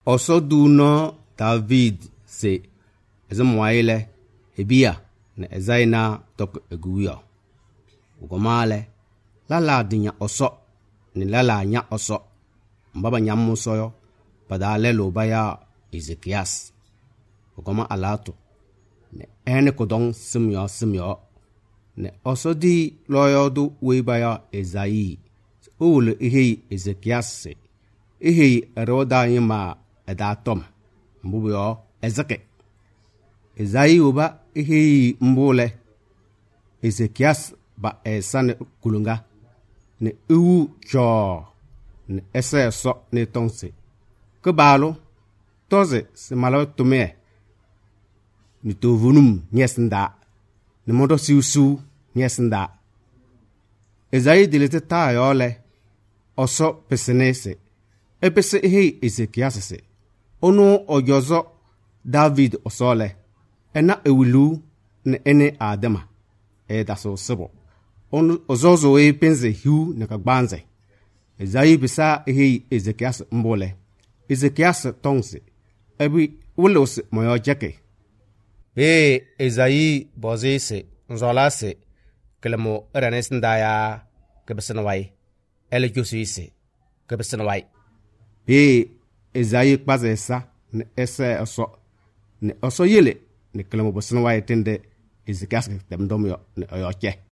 Oso du no David se ezemwaile ebia na ezaina tok eguyo. Ugomale lala dinya oso ni lala nya oso mbaba nyamu soyo padale lo baya Ezekias. Ugoma alato ne ene kodong simyo ne oso di loyo du we baya Ezai ule ihe Ezekias se ihe eroda yima edatom mbuyo ezeke Ezai uba ihe mbule Ezekias ba esan kulunga ne uwu cho ne ese so ne tonse ke balo toze se malo tume ni tovunum nyesnda ne modo siusu nyesnda Ezai dilete ta yole oso pesenese epese ihe Ezekias se onu ojozo David osole ena ewulu ne ene adema daso sebo onu ozozo penze hiu ne kagbanze Ezai bisa ihe Ezekias mbole Ezekias tongse ebi wulos moyo jeke Ezai bozese nzolase kelemo eranesndaya kebesenwai ele josise kebesenwai Ezai kpazesa ne ese oso yele ne kelemo besenwai tende Ezekias temdomyo ne oyoche